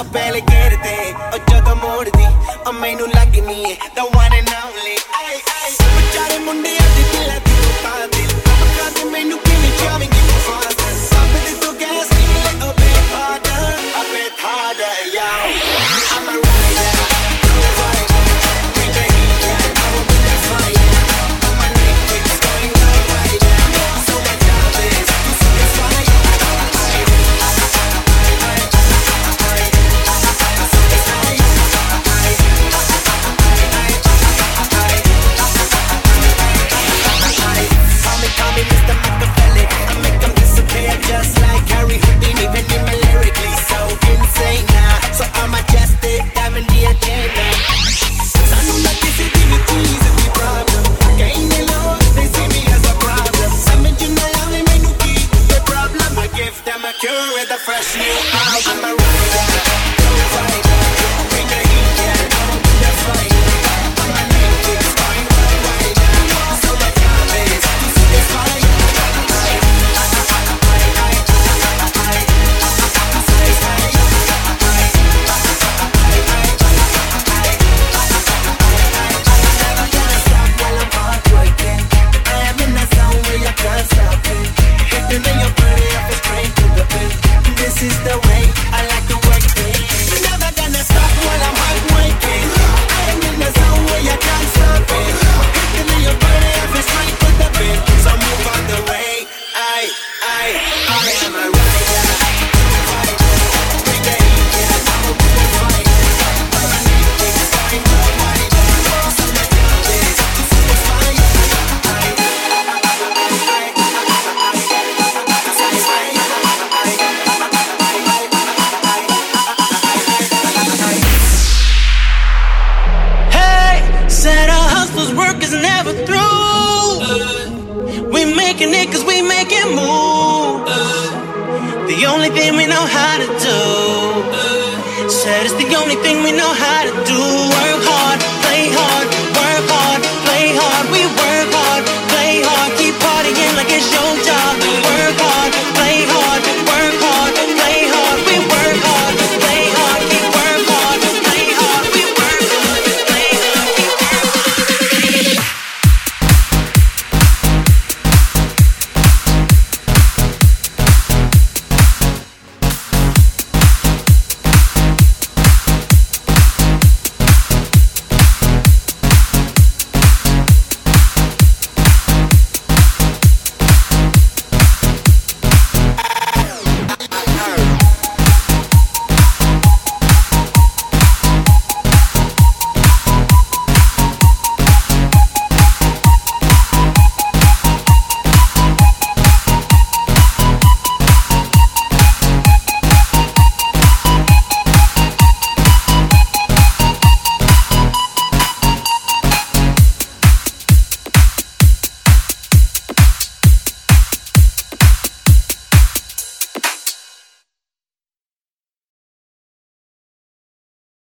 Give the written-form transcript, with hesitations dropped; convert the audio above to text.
ਪਹਿਲੇ ਗੇਰ ਤੇ ਉਹ ਜਦੋਂ ਮੋੜਦੀ ਉਹ ਮੈਨੂੰ ਲੱਗਨੀ ਏ the one and only ਵਿਚਾਰੇ ਮੁੰਡਿਆਂ ਦੇ ਦਿਲਾਂ ਦੀ ਤੂੰ ਕਾਤਿਲ ਅੱਖਾਂ ਤੇ ਮੈਨੂੰ ਕਿਵੇਂ ਚਾਵੇਂਗੀ ਤੂੰ ਫਾਸਟ ਸਭ ਦੇ ਤੂੰ ਗੈਸ ਨੀਲੇ a bit harder yo I'm a rider just like Harry Houdini, even in my lyrically so insane now. So I'm majestic, diving the agenda. Sanu na kisi di ni cheese is the problem. Kahin nilo, they see me as a problem. Samin you na lang may nuki the problem. I give them a cure with a fresh new album. I'm a rider, fighter, bring the heat, yeah, the fight. I'm a naked, going right. So my job is to see this fight. This is the way I like to work it. You're never gonna stop while I'm hard working. I am in the zone where you can't stop it. Hitting in your body every straight to the beat. So move on the way. I am a rider. Bring the heat, yeah, I'm a good fight. I'm a naked, going right. So my job is to see this fight. Said our hustle's work is never through. We making it cause we making moves. The only thing we know how to do. Said it's the only thing we know how to do. Work hard, play hard.